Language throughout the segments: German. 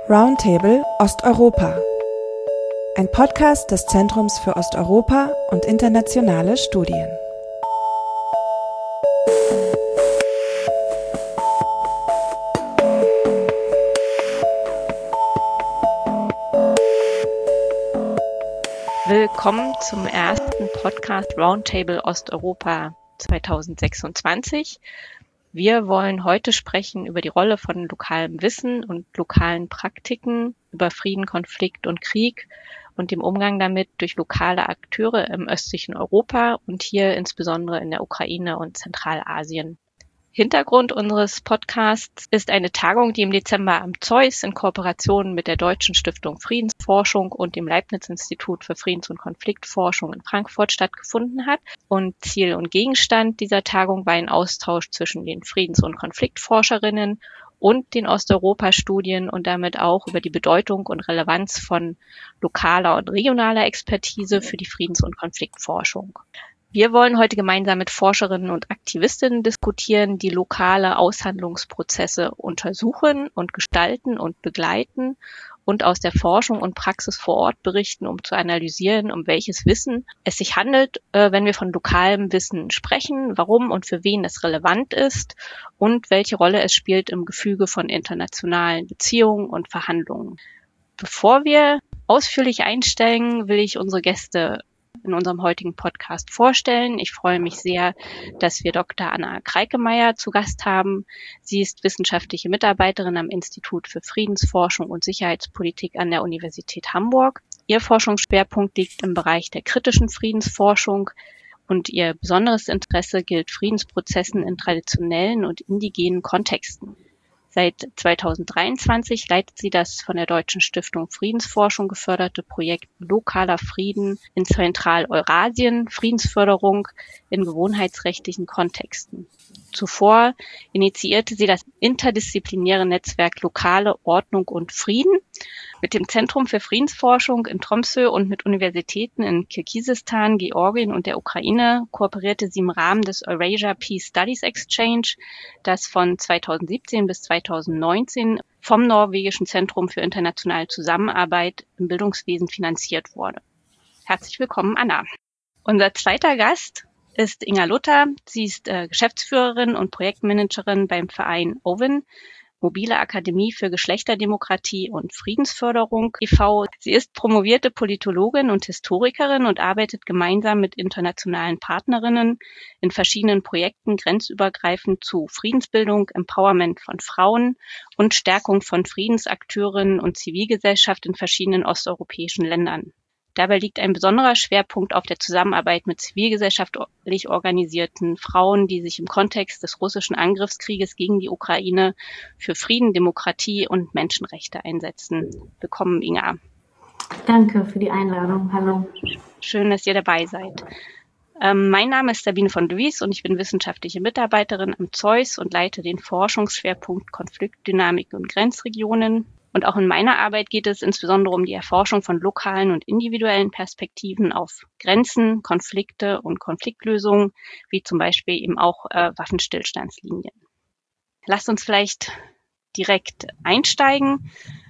Roundtable Osteuropa. Ein Podcast des Zentrums für Osteuropa und internationale Studien. Willkommen zum ersten Podcast Roundtable Osteuropa 2026. Wir wollen heute sprechen über die Rolle von lokalem Wissen und lokalen Praktiken über Frieden, Konflikt und Krieg und dem Umgang damit durch lokale Akteure im östlichen Europa und hier insbesondere in der Ukraine und Zentralasien. Hintergrund unseres Podcasts ist eine Tagung, die im Dezember am ZEUS in Kooperation mit der Deutschen Stiftung Friedensforschung und dem Leibniz-Institut für Friedens- und Konfliktforschung in Frankfurt stattgefunden hat. Und Ziel und Gegenstand dieser Tagung war ein Austausch zwischen den Friedens- und Konfliktforscherinnen und den Osteuropa-Studien und damit auch über die Bedeutung und Relevanz von lokaler und regionaler Expertise für die Friedens- und Konfliktforschung. Wir wollen heute gemeinsam mit Forscherinnen und Aktivistinnen diskutieren, die lokale Aushandlungsprozesse untersuchen und gestalten und begleiten und aus der Forschung und Praxis vor Ort berichten, um zu analysieren, um welches Wissen es sich handelt, wenn wir von lokalem Wissen sprechen, warum und für wen es relevant ist und welche Rolle es spielt im Gefüge von internationalen Beziehungen und Verhandlungen. Bevor wir ausführlich einsteigen, will ich unsere Gäste in unserem heutigen Podcast vorstellen. Ich freue mich sehr, dass wir Dr. Anna Kreikemeyer zu Gast haben. Sie ist wissenschaftliche Mitarbeiterin am Institut für Friedensforschung und Sicherheitspolitik an der Universität Hamburg. Ihr Forschungsschwerpunkt liegt im Bereich der kritischen Friedensforschung und ihr besonderes Interesse gilt Friedensprozessen in traditionellen und indigenen Kontexten. Seit 2023 leitet sie das von der Deutschen Stiftung Friedensforschung geförderte Projekt Lokaler Frieden in Zentraleurasien, Friedensförderung in gewohnheitsrechtlichen Kontexten. Zuvor initiierte sie das interdisziplinäre Netzwerk Lokale Ordnung und Frieden. Mit dem Zentrum für Friedensforschung in Tromsø und mit Universitäten in Kirgisistan, Georgien und der Ukraine kooperierte sie im Rahmen des Eurasia Peace Studies Exchange, das von 2017 bis 2019 vom norwegischen Zentrum für internationale Zusammenarbeit im Bildungswesen finanziert wurde. Herzlich willkommen, Anna. Unser zweiter Gast ist Inga Luther. Sie ist Geschäftsführerin und Projektmanagerin beim Verein OVEN, Mobile Akademie für Geschlechterdemokratie und Friedensförderung e.V. Sie ist promovierte Politologin und Historikerin und arbeitet gemeinsam mit internationalen Partnerinnen in verschiedenen Projekten grenzübergreifend zu Friedensbildung, Empowerment von Frauen und Stärkung von Friedensakteuren und Zivilgesellschaft in verschiedenen osteuropäischen Ländern. Dabei liegt ein besonderer Schwerpunkt auf der Zusammenarbeit mit zivilgesellschaftlich organisierten Frauen, die sich im Kontext des russischen Angriffskrieges gegen die Ukraine für Frieden, Demokratie und Menschenrechte einsetzen. Willkommen, Inga. Danke für die Einladung. Hallo. Schön, dass ihr dabei seid. Mein Name ist Sabine von Luis und ich bin wissenschaftliche Mitarbeiterin am ZEUS und leite den Forschungsschwerpunkt Konfliktdynamik und Grenzregionen. Und auch in meiner Arbeit geht es insbesondere um die Erforschung von lokalen und individuellen Perspektiven auf Grenzen, Konflikte und Konfliktlösungen, wie zum Beispiel eben auch Waffenstillstandslinien. Lasst uns vielleicht direkt einsteigen,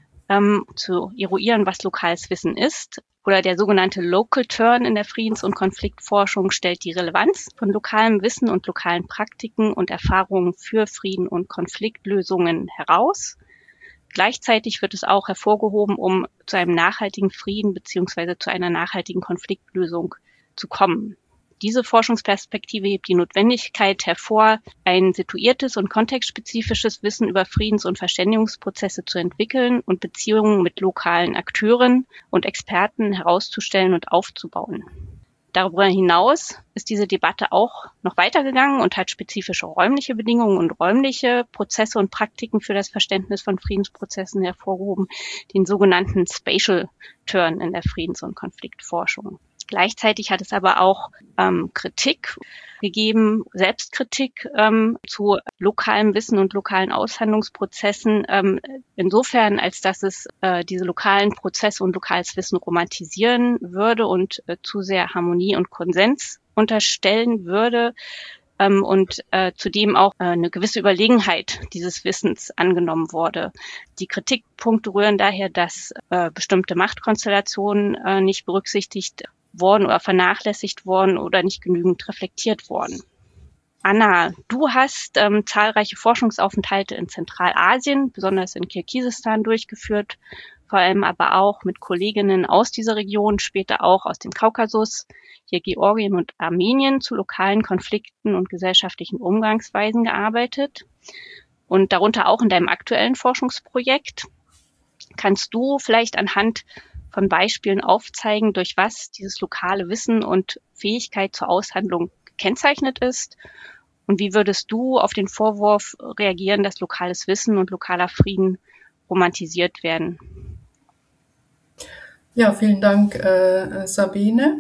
zu eruieren, was lokales Wissen ist. Oder der sogenannte Local Turn in der Friedens- und Konfliktforschung stellt die Relevanz von lokalem Wissen und lokalen Praktiken und Erfahrungen für Frieden und Konfliktlösungen heraus. Gleichzeitig wird es auch hervorgehoben, um zu einem nachhaltigen Frieden bzw. zu einer nachhaltigen Konfliktlösung zu kommen. Diese Forschungsperspektive hebt die Notwendigkeit hervor, ein situiertes und kontextspezifisches Wissen über Friedens- und Verständigungsprozesse zu entwickeln und Beziehungen mit lokalen Akteuren und Experten herauszustellen und aufzubauen. Darüber hinaus ist diese Debatte auch noch weitergegangen und hat spezifische räumliche Bedingungen und räumliche Prozesse und Praktiken für das Verständnis von Friedensprozessen hervorgehoben, den sogenannten Spatial Turn in der Friedens- und Konfliktforschung. Gleichzeitig hat es aber auch Kritik gegeben, Selbstkritik zu lokalem Wissen und lokalen Aushandlungsprozessen, insofern, als dass es diese lokalen Prozesse und lokales Wissen romantisieren würde und zu sehr Harmonie und Konsens unterstellen würde. und zudem auch eine gewisse Überlegenheit dieses Wissens angenommen wurde. Die Kritikpunkte rühren daher, dass bestimmte Machtkonstellationen nicht berücksichtigt worden oder vernachlässigt worden oder nicht genügend reflektiert worden. Anna, du hast zahlreiche Forschungsaufenthalte in Zentralasien, besonders in Kirgisistan, durchgeführt, vor allem aber auch mit Kolleginnen aus dieser Region, später auch aus dem Kaukasus, hier Georgien und Armenien, zu lokalen Konflikten und gesellschaftlichen Umgangsweisen gearbeitet und darunter auch in deinem aktuellen Forschungsprojekt. Kannst du vielleicht anhand von Beispielen aufzeigen, durch was dieses lokale Wissen und Fähigkeit zur Aushandlung gekennzeichnet ist? Und wie würdest du auf den Vorwurf reagieren, dass lokales Wissen und lokaler Frieden romantisiert werden? Ja, vielen Dank, Sabine.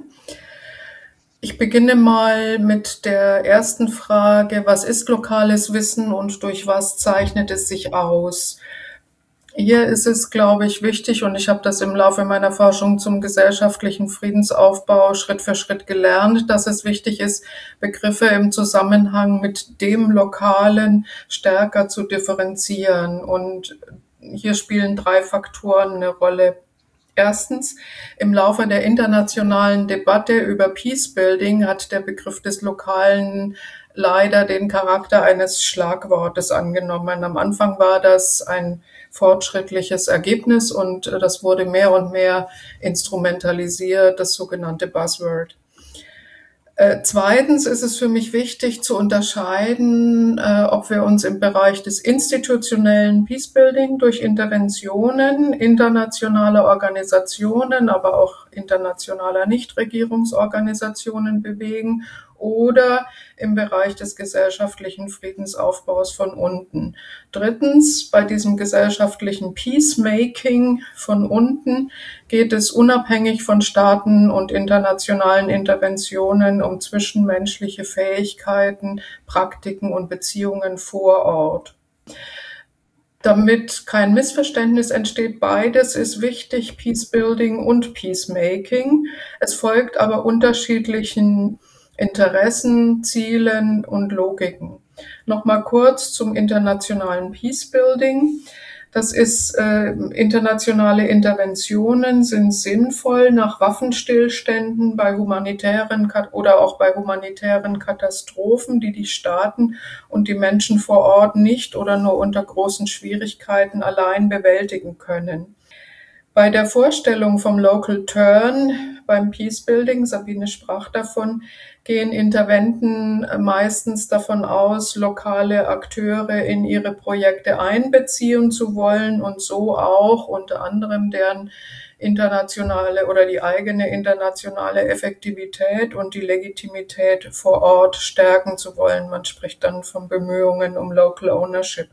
Ich beginne mal mit der ersten Frage: Was ist lokales Wissen und durch was zeichnet es sich aus? Hier ist es, glaube ich, wichtig, und ich habe das im Laufe meiner Forschung zum gesellschaftlichen Friedensaufbau Schritt für Schritt gelernt, dass es wichtig ist, Begriffe im Zusammenhang mit dem Lokalen stärker zu differenzieren. Und hier spielen 3 Faktoren eine Rolle. Erstens, im Laufe der internationalen Debatte über Peacebuilding hat der Begriff des Lokalen leider den Charakter eines Schlagwortes angenommen. Am Anfang war das ein fortschrittliches Ergebnis und das wurde mehr und mehr instrumentalisiert, das sogenannte Buzzword. Zweitens ist es für mich wichtig zu unterscheiden, ob wir uns im Bereich des institutionellen Peacebuilding durch Interventionen internationaler Organisationen, aber auch internationaler Nichtregierungsorganisationen bewegen oder im Bereich des gesellschaftlichen Friedensaufbaus von unten. Drittens, bei diesem gesellschaftlichen Peacemaking von unten geht es unabhängig von Staaten und internationalen Interventionen um zwischenmenschliche Fähigkeiten, Praktiken und Beziehungen vor Ort. Damit kein Missverständnis entsteht, beides ist wichtig, Peacebuilding und Peacemaking. Es folgt aber unterschiedlichen Interessen, Zielen und Logiken. Nochmal kurz zum internationalen Peacebuilding. Das ist, internationale Interventionen sind sinnvoll nach Waffenstillständen bei humanitären oder auch bei humanitären Katastrophen, die die Staaten und die Menschen vor Ort nicht oder nur unter großen Schwierigkeiten allein bewältigen können. Bei der Vorstellung vom Local Turn beim Peacebuilding, Sabine sprach davon, gehen Interventen meistens davon aus, lokale Akteure in ihre Projekte einbeziehen zu wollen und so auch unter anderem deren internationale oder die eigene internationale Effektivität und die Legitimität vor Ort stärken zu wollen. Man spricht dann von Bemühungen um Local Ownership.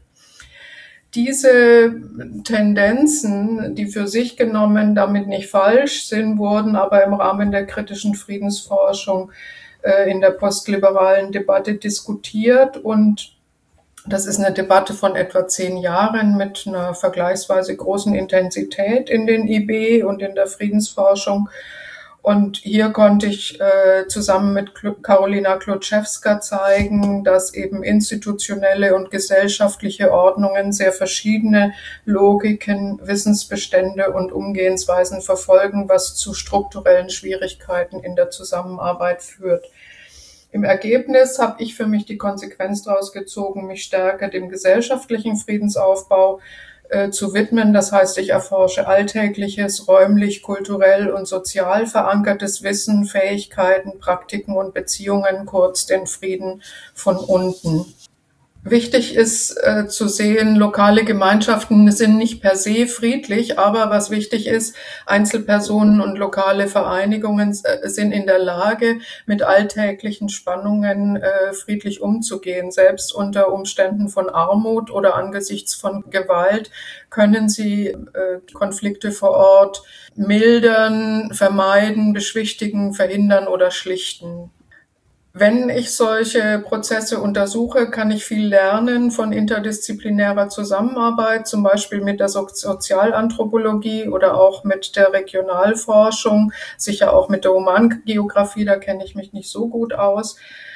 Diese Tendenzen, die für sich genommen damit nicht falsch sind, wurden aber im Rahmen der kritischen Friedensforschung in der postliberalen Debatte diskutiert. Und das ist eine Debatte von etwa 10 Jahren mit einer vergleichsweise großen Intensität in den IB und in der Friedensforschung. Und hier konnte ich zusammen mit Karolina Klutschewska zeigen, dass eben institutionelle und gesellschaftliche Ordnungen sehr verschiedene Logiken, Wissensbestände und Umgehensweisen verfolgen, was zu strukturellen Schwierigkeiten in der Zusammenarbeit führt. Im Ergebnis habe ich für mich die Konsequenz daraus gezogen, mich stärker dem gesellschaftlichen Friedensaufbau zu widmen. Das heißt, ich erforsche alltägliches, räumlich, kulturell und sozial verankertes Wissen, Fähigkeiten, Praktiken und Beziehungen, kurz den Frieden von unten. Wichtig ist zu sehen, lokale Gemeinschaften sind nicht per se friedlich, aber was wichtig ist, Einzelpersonen und lokale Vereinigungen sind in der Lage, mit alltäglichen Spannungen friedlich umzugehen. Selbst unter Umständen von Armut oder angesichts von Gewalt können sie Konflikte vor Ort mildern, vermeiden, beschwichtigen, verhindern oder schlichten. Wenn ich solche Prozesse untersuche, kann ich viel lernen von interdisziplinärer Zusammenarbeit, zum Beispiel mit der Sozialanthropologie oder auch mit der Regionalforschung, sicher auch mit der Humangeografie, da kenne ich mich nicht so gut aus.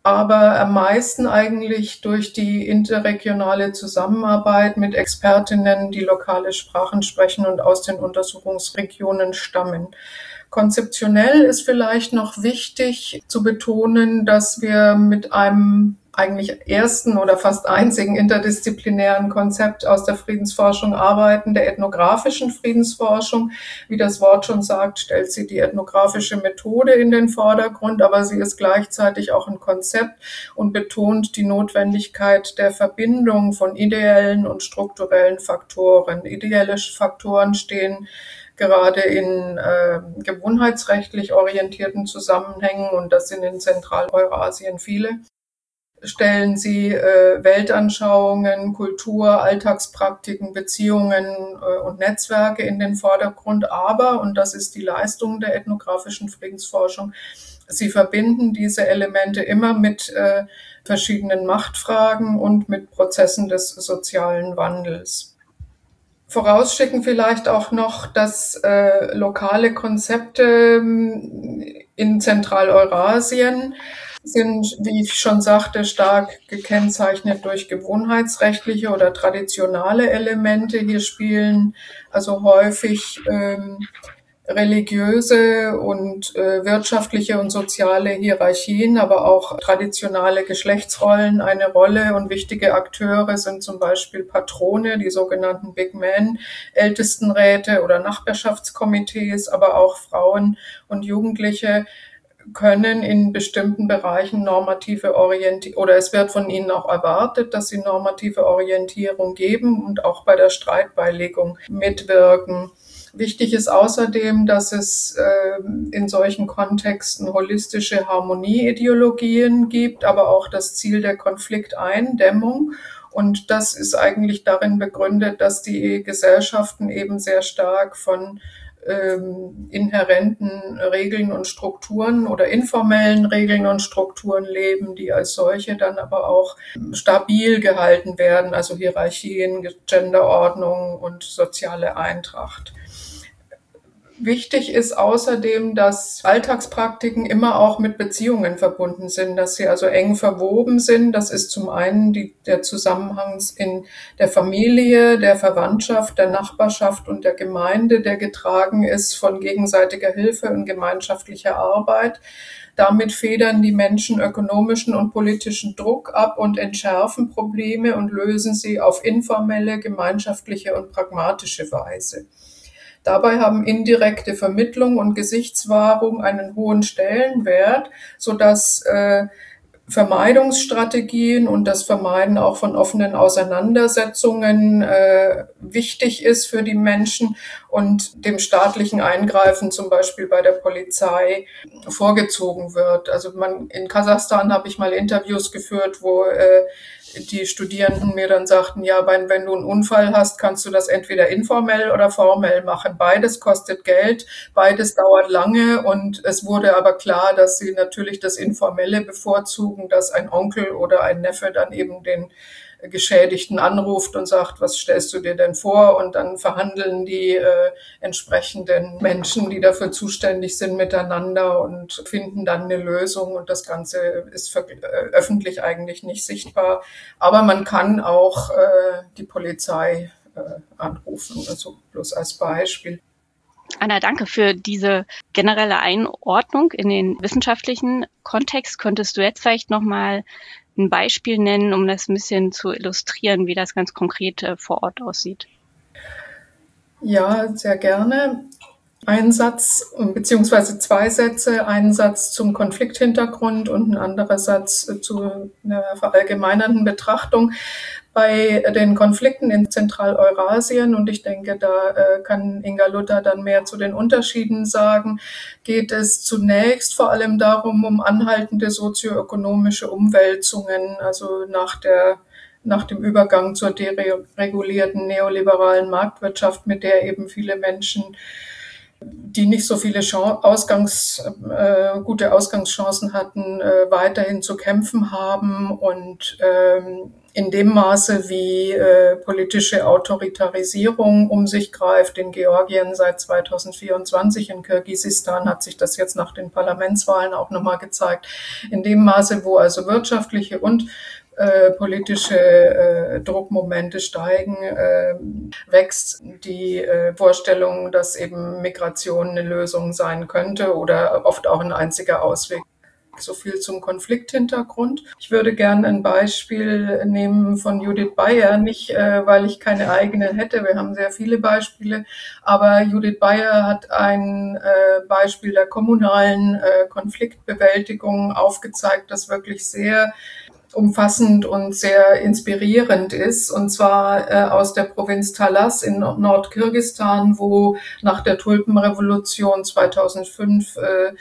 aber am meisten eigentlich durch die interregionale Zusammenarbeit mit Expertinnen, die lokale Sprachen sprechen und aus den Untersuchungsregionen stammen. Konzeptionell ist vielleicht noch wichtig zu betonen, dass wir mit einem eigentlich ersten oder fast einzigen interdisziplinären Konzept aus der Friedensforschung arbeiten, der ethnografischen Friedensforschung. Wie das Wort schon sagt, stellt sie die ethnografische Methode in den Vordergrund, aber sie ist gleichzeitig auch ein Konzept und betont die Notwendigkeit der Verbindung von ideellen und strukturellen Faktoren. Ideelle Faktoren stehen gerade in gewohnheitsrechtlich orientierten Zusammenhängen, und das sind in Zentraleurasien viele, stellen sie Weltanschauungen, Kultur, Alltagspraktiken, Beziehungen und Netzwerke in den Vordergrund. Aber, und das ist die Leistung der ethnografischen Friedensforschung, sie verbinden diese Elemente immer mit verschiedenen Machtfragen und mit Prozessen des sozialen Wandels. Vorausschicken vielleicht auch noch, dass lokale Konzepte in Zentraleurasien sind, wie ich schon sagte, stark gekennzeichnet durch gewohnheitsrechtliche oder traditionale Elemente. Hier spielen also häufig religiöse und wirtschaftliche und soziale Hierarchien, aber auch traditionelle Geschlechtsrollen eine Rolle, und wichtige Akteure sind zum Beispiel Patrone, die sogenannten Big Men, Ältestenräte oder Nachbarschaftskomitees, aber auch Frauen und Jugendliche können in bestimmten Bereichen normative Orientierung, oder es wird von ihnen auch erwartet, dass sie normative Orientierung geben und auch bei der Streitbeilegung mitwirken. Wichtig ist außerdem, dass es in solchen Kontexten holistische Harmonieideologien gibt, aber auch das Ziel der Konflikteindämmung. Und das ist eigentlich darin begründet, dass die Gesellschaften eben sehr stark von inhärenten Regeln und Strukturen oder informellen Regeln und Strukturen leben, die als solche dann aber auch stabil gehalten werden, also Hierarchien, Genderordnung und soziale Eintracht. Wichtig ist außerdem, dass Alltagspraktiken immer auch mit Beziehungen verbunden sind, dass sie also eng verwoben sind. Das ist zum einen der Zusammenhang in der Familie, der Verwandtschaft, der Nachbarschaft und der Gemeinde, der getragen ist von gegenseitiger Hilfe und gemeinschaftlicher Arbeit. Damit federn die Menschen ökonomischen und politischen Druck ab und entschärfen Probleme und lösen sie auf informelle, gemeinschaftliche und pragmatische Weise. Dabei haben indirekte Vermittlung und Gesichtswahrung einen hohen Stellenwert, sodass Vermeidungsstrategien und das Vermeiden auch von offenen Auseinandersetzungen wichtig ist für die Menschen und dem staatlichen Eingreifen zum Beispiel bei der Polizei vorgezogen wird. Also in Kasachstan habe ich mal Interviews geführt, wo die Studierenden mir dann sagten, ja, wenn du einen Unfall hast, kannst du das entweder informell oder formell machen. Beides kostet Geld, beides dauert lange, und es wurde aber klar, dass sie natürlich das Informelle bevorzugen, dass ein Onkel oder ein Neffe dann eben den Geschädigten anruft und sagt, was stellst du dir denn vor? Und dann verhandeln die entsprechenden Menschen, die dafür zuständig sind, miteinander und finden dann eine Lösung. Und das Ganze ist öffentlich eigentlich nicht sichtbar. Aber man kann auch die Polizei anrufen, also bloß als Beispiel. Anna, danke für diese generelle Einordnung in den wissenschaftlichen Kontext. Könntest du jetzt vielleicht nochmal ein Beispiel nennen, um das ein bisschen zu illustrieren, wie das ganz konkret vor Ort aussieht? Ja, sehr gerne. Ein Satz beziehungsweise zwei Sätze, einen Satz zum Konflikthintergrund und ein anderer Satz zu einer verallgemeinernden Betrachtung. Bei den Konflikten in Zentraleurasien, und ich denke, da kann Inga Luther dann mehr zu den Unterschieden sagen, geht es zunächst vor allem darum, um anhaltende sozioökonomische Umwälzungen, also nach dem Übergang zur deregulierten neoliberalen Marktwirtschaft, mit der eben viele Menschen, die nicht so viele gute Ausgangschancen hatten, weiterhin zu kämpfen haben. Und in dem Maße, wie politische Autoritarisierung um sich greift, in Georgien seit 2024, in Kirgisistan hat sich das jetzt nach den Parlamentswahlen auch nochmal gezeigt, in dem Maße, wo also wirtschaftliche und politische Druckmomente steigen, wächst die Vorstellung, dass eben Migration eine Lösung sein könnte oder oft auch ein einziger Ausweg. So viel zum Konflikthintergrund. Ich würde gerne ein Beispiel nehmen von Judith Beier, nicht weil ich keine eigenen hätte, wir haben sehr viele Beispiele, aber Judith Beier hat ein Beispiel der kommunalen Konfliktbewältigung aufgezeigt, das wirklich sehr umfassend und sehr inspirierend ist, und zwar aus der Provinz Talas in Nordkirgisistan, wo nach der Tulpenrevolution 2005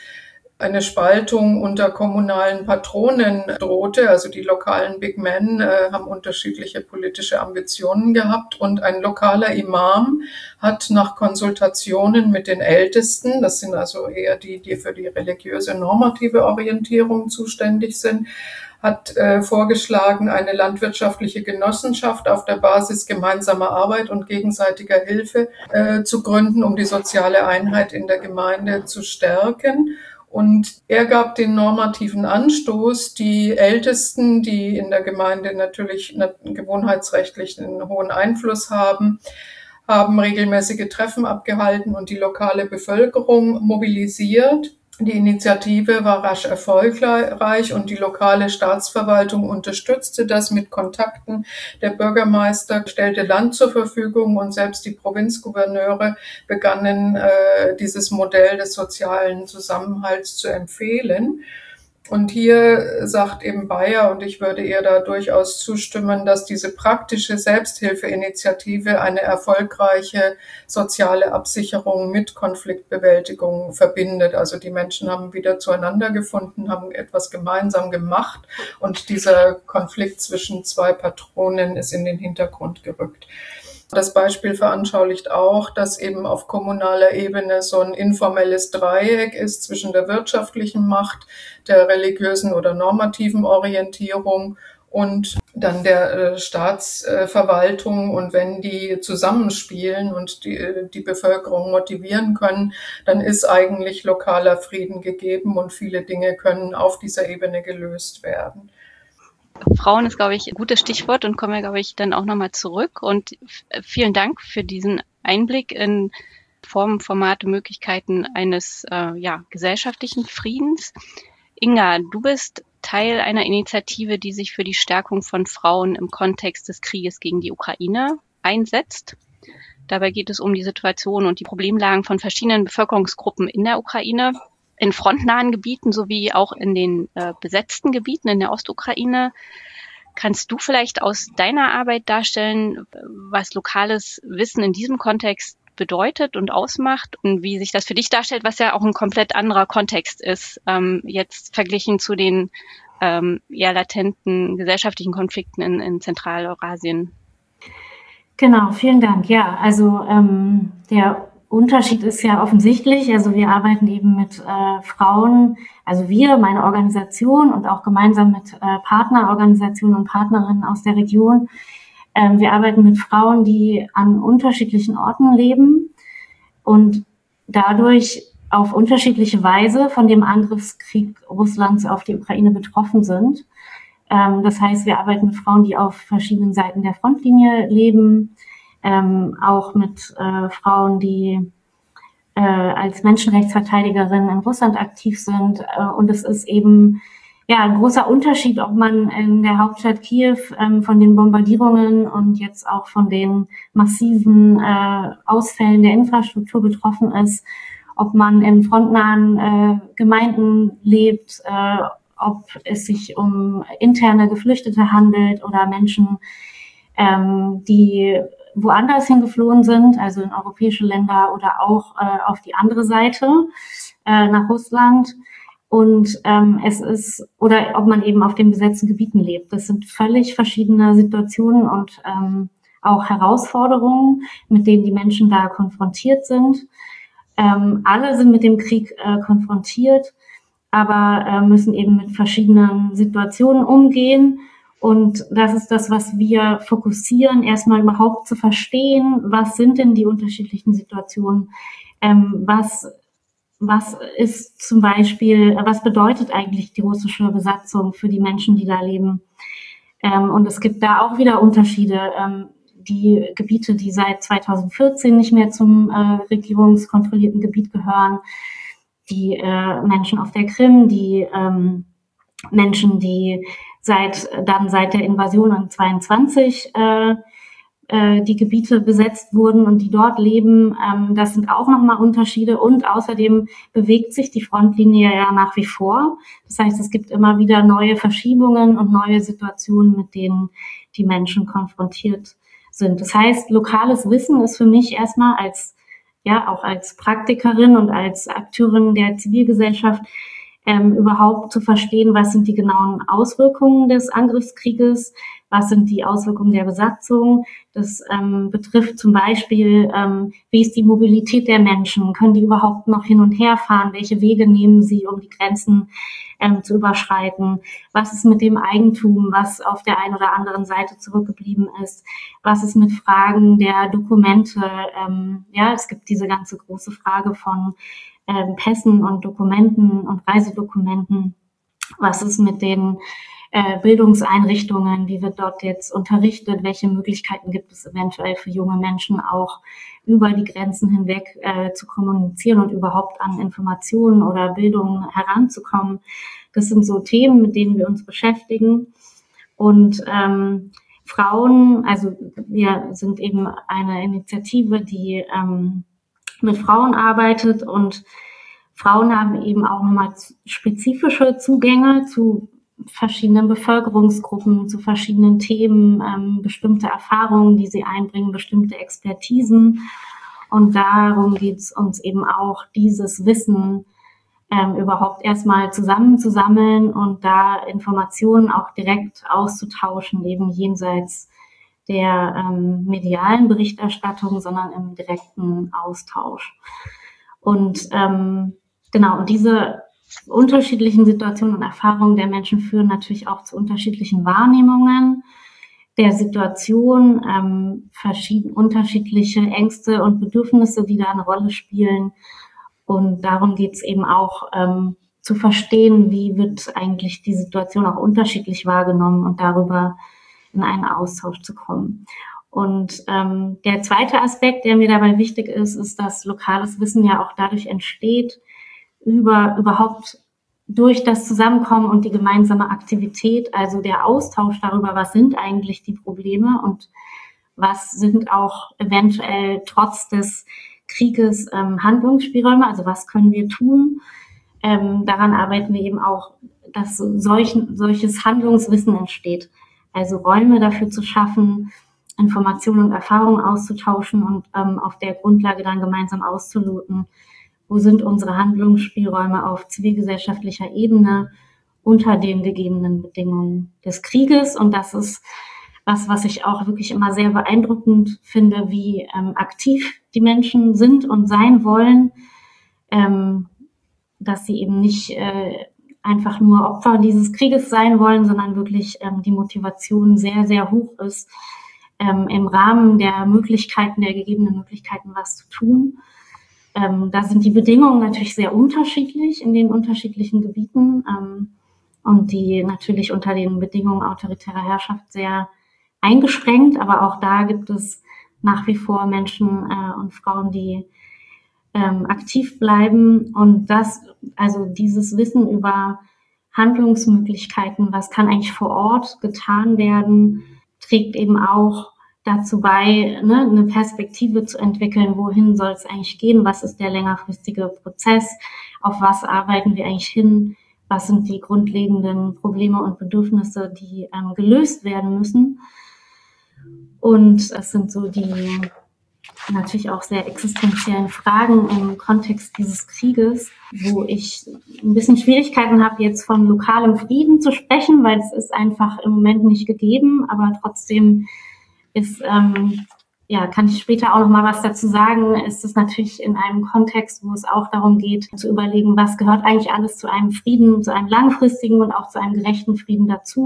eine Spaltung unter kommunalen Patronen drohte. Also die lokalen Big Men haben unterschiedliche politische Ambitionen gehabt, und ein lokaler Imam hat nach Konsultationen mit den Ältesten, das sind also eher die für die religiöse normative Orientierung zuständig sind, hat vorgeschlagen, eine landwirtschaftliche Genossenschaft auf der Basis gemeinsamer Arbeit und gegenseitiger Hilfe zu gründen, um die soziale Einheit in der Gemeinde zu stärken. Und er gab den normativen Anstoß. Die Ältesten, die in der Gemeinde natürlich gewohnheitsrechtlich einen hohen Einfluss haben regelmäßige Treffen abgehalten und die lokale Bevölkerung mobilisiert. Die Initiative war rasch erfolgreich und die lokale Staatsverwaltung unterstützte das mit Kontakten. Der Bürgermeister stellte Land zur Verfügung und selbst die Provinzgouverneure begannen, dieses Modell des sozialen Zusammenhalts zu empfehlen. Und hier sagt eben Beier, und ich würde ihr da durchaus zustimmen, dass diese praktische Selbsthilfeinitiative eine erfolgreiche soziale Absicherung mit Konfliktbewältigung verbindet. Also die Menschen haben wieder zueinander gefunden, haben etwas gemeinsam gemacht, und dieser Konflikt zwischen zwei Patronen ist in den Hintergrund gerückt. Das Beispiel veranschaulicht auch, dass eben auf kommunaler Ebene so ein informelles Dreieck ist zwischen der wirtschaftlichen Macht, der religiösen oder normativen Orientierung und dann der Staatsverwaltung. Und wenn die zusammenspielen und die Bevölkerung motivieren können, dann ist eigentlich lokaler Frieden gegeben und viele Dinge können auf dieser Ebene gelöst werden. Frauen ist, glaube ich, ein gutes Stichwort, und kommen wir, glaube ich, dann auch nochmal zurück. Und vielen Dank für diesen Einblick in Formen, Formate, Möglichkeiten eines gesellschaftlichen Friedens. Inga, du bist Teil einer Initiative, die sich für die Stärkung von Frauen im Kontext des Krieges gegen die Ukraine einsetzt. Dabei geht es um die Situation und die Problemlagen von verschiedenen Bevölkerungsgruppen in der Ukraine, in frontnahen Gebieten sowie auch in den besetzten Gebieten in der Ostukraine. Kannst du vielleicht aus deiner Arbeit darstellen, was lokales Wissen in diesem Kontext bedeutet und ausmacht und wie sich das für dich darstellt, was ja auch ein komplett anderer Kontext ist, jetzt verglichen zu den latenten gesellschaftlichen Konflikten in Zentraleurasien? Genau, vielen Dank. Ja, also der Unterschied ist ja offensichtlich. Also wir arbeiten eben mit Frauen, also wir, meine Organisation, und auch gemeinsam mit Partnerorganisationen und Partnerinnen aus der Region. Wir arbeiten mit Frauen, die an unterschiedlichen Orten leben und dadurch auf unterschiedliche Weise von dem Angriffskrieg Russlands auf die Ukraine betroffen sind. Das heißt, wir arbeiten mit Frauen, die auf verschiedenen Seiten der Frontlinie leben, auch mit Frauen, die als Menschenrechtsverteidigerinnen in Russland aktiv sind. Und es ist eben ein großer Unterschied, ob man in der Hauptstadt Kiew von den Bombardierungen und jetzt auch von den massiven Ausfällen der Infrastruktur betroffen ist, ob man in frontnahen Gemeinden lebt, ob es sich um interne Geflüchtete handelt oder Menschen, die woanders hingeflohen sind, also in europäische Länder oder auch auf die andere Seite, nach Russland. Und es ist, oder ob man eben auf den besetzten Gebieten lebt. Das sind völlig verschiedene Situationen und auch Herausforderungen, mit denen die Menschen da konfrontiert sind. Alle sind mit dem Krieg konfrontiert, aber müssen eben mit verschiedenen Situationen umgehen Und das ist das, was wir fokussieren, erstmal überhaupt zu verstehen, was sind denn die unterschiedlichen Situationen, was ist zum Beispiel, was bedeutet eigentlich die russische Besatzung für die Menschen, die da leben? Und es gibt da auch wieder Unterschiede. Die Gebiete, die seit 2014 nicht mehr zum regierungskontrollierten Gebiet gehören, die Menschen auf der Krim, die Menschen, die seit der Invasion in 22 die Gebiete besetzt wurden und die dort leben, das sind auch nochmal Unterschiede. Und außerdem bewegt sich die Frontlinie ja nach wie vor. Das heißt, es gibt immer wieder neue Verschiebungen und neue Situationen, mit denen die Menschen konfrontiert sind. Das heißt, lokales Wissen ist für mich erstmal auch als Praktikerin und als Akteurin der Zivilgesellschaft überhaupt zu verstehen, was sind die genauen Auswirkungen des Angriffskrieges, was sind die Auswirkungen der Besatzung. Das betrifft zum Beispiel, wie ist die Mobilität der Menschen, können die überhaupt noch hin und her fahren, welche Wege nehmen sie, um die Grenzen zu überschreiten, was ist mit dem Eigentum, was auf der einen oder anderen Seite zurückgeblieben ist, was ist mit Fragen der Dokumente, es gibt diese ganze große Frage von Pässen und Dokumenten und Reisedokumenten. Was ist mit den Bildungseinrichtungen? Wie wird dort jetzt unterrichtet? Welche Möglichkeiten gibt es eventuell für junge Menschen auch über die Grenzen hinweg zu kommunizieren und überhaupt an Informationen oder Bildung heranzukommen? Das sind so Themen, mit denen wir uns beschäftigen. Und Frauen, also wir sind eben eine Initiative, die mit Frauen arbeitet, und Frauen haben eben auch nochmal spezifische Zugänge zu verschiedenen Bevölkerungsgruppen, zu verschiedenen Themen, bestimmte Erfahrungen, die sie einbringen, bestimmte Expertisen. Und darum geht es uns eben auch, dieses Wissen überhaupt erstmal zusammenzusammeln und da Informationen auch direkt auszutauschen, eben jenseits der medialen Berichterstattung, sondern im direkten Austausch. Und und diese unterschiedlichen Situationen und Erfahrungen der Menschen führen natürlich auch zu unterschiedlichen Wahrnehmungen der Situation, unterschiedliche Ängste und Bedürfnisse, die da eine Rolle spielen. Und darum geht es eben auch, zu verstehen, wie wird eigentlich die Situation auch unterschiedlich wahrgenommen und darüber in einen Austausch zu kommen. Und der zweite Aspekt, der mir dabei wichtig ist, dass lokales Wissen ja auch dadurch entsteht, überhaupt durch das Zusammenkommen und die gemeinsame Aktivität, also der Austausch darüber, was sind eigentlich die Probleme und was sind auch eventuell trotz des Krieges Handlungsspielräume, also was können wir tun. Daran arbeiten wir eben auch, dass solches Handlungswissen entsteht. Also Räume dafür zu schaffen, Informationen und Erfahrungen auszutauschen und auf der Grundlage dann gemeinsam auszuloten, wo sind unsere Handlungsspielräume auf zivilgesellschaftlicher Ebene unter den gegebenen Bedingungen des Krieges. Und das ist was ich auch wirklich immer sehr beeindruckend finde, wie aktiv die Menschen sind und sein wollen, dass sie eben nicht einfach nur Opfer dieses Krieges sein wollen, sondern wirklich die Motivation sehr, sehr hoch ist, im Rahmen der gegebenen Möglichkeiten was zu tun. Da sind die Bedingungen natürlich sehr unterschiedlich in den unterschiedlichen Gebieten und die natürlich unter den Bedingungen autoritärer Herrschaft sehr eingeschränkt. Aber auch da gibt es nach wie vor Menschen und Frauen, die aktiv bleiben. Und dieses Wissen über Handlungsmöglichkeiten, was kann eigentlich vor Ort getan werden, trägt eben auch dazu bei, eine Perspektive zu entwickeln, wohin soll es eigentlich gehen, was ist der längerfristige Prozess, auf was arbeiten wir eigentlich hin, was sind die grundlegenden Probleme und Bedürfnisse, die gelöst werden müssen. Und es sind so die natürlich auch sehr existenziellen Fragen im Kontext dieses Krieges, wo ich ein bisschen Schwierigkeiten habe, jetzt von lokalem Frieden zu sprechen, weil es ist einfach im Moment nicht gegeben, aber trotzdem kann ich später auch noch mal was dazu sagen, ist es natürlich in einem Kontext, wo es auch darum geht, zu überlegen, was gehört eigentlich alles zu einem Frieden, zu einem langfristigen und auch zu einem gerechten Frieden dazu.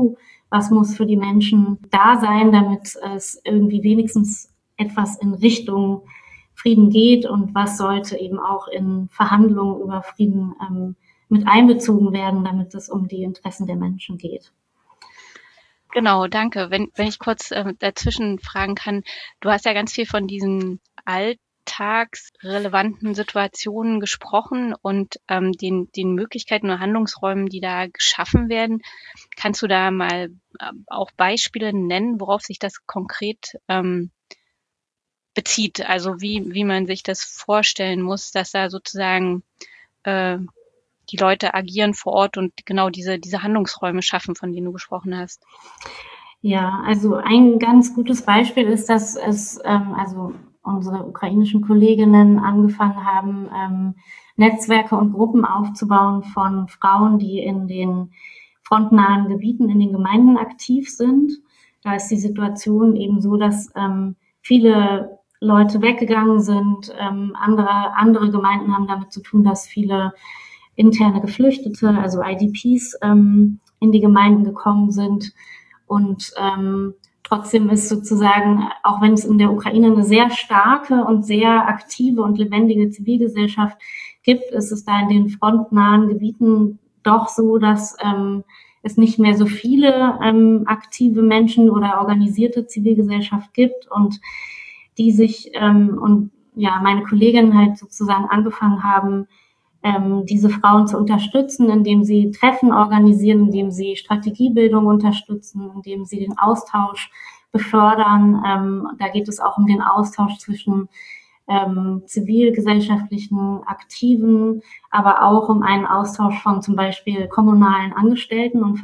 was muss für die Menschen da sein, damit es irgendwie wenigstens etwas in Richtung Frieden geht und was sollte eben auch in Verhandlungen über Frieden mit einbezogen werden, damit es um die Interessen der Menschen geht. Genau, danke. Wenn ich kurz dazwischen fragen kann, du hast ja ganz viel von diesen alltagsrelevanten Situationen gesprochen und den Möglichkeiten oder Handlungsräumen, die da geschaffen werden. Kannst du da mal auch Beispiele nennen, worauf sich das konkret bezieht? Also wie man sich das vorstellen muss, dass da sozusagen die Leute agieren vor Ort und genau diese Handlungsräume schaffen, von denen du gesprochen hast. Ja, also ein ganz gutes Beispiel ist, dass es also unsere ukrainischen Kolleginnen angefangen haben, Netzwerke und Gruppen aufzubauen von Frauen, die in den frontnahen Gebieten in den Gemeinden aktiv sind. Da ist die Situation eben so, dass viele Leute weggegangen sind. Andere Gemeinden haben damit zu tun, dass viele interne Geflüchtete, also IDPs, in die Gemeinden gekommen sind. Und trotzdem ist sozusagen, auch wenn es in der Ukraine eine sehr starke und sehr aktive und lebendige Zivilgesellschaft gibt, ist es da in den frontnahen Gebieten doch so, dass es nicht mehr so viele aktive Menschen oder organisierte Zivilgesellschaft gibt und die sich und ja meine Kolleginnen halt sozusagen angefangen haben, diese Frauen zu unterstützen, indem sie Treffen organisieren, indem sie Strategiebildung unterstützen, indem sie den Austausch befördern. Da geht es auch um den Austausch zwischen zivilgesellschaftlichen Aktiven, aber auch um einen Austausch von zum Beispiel kommunalen Angestellten und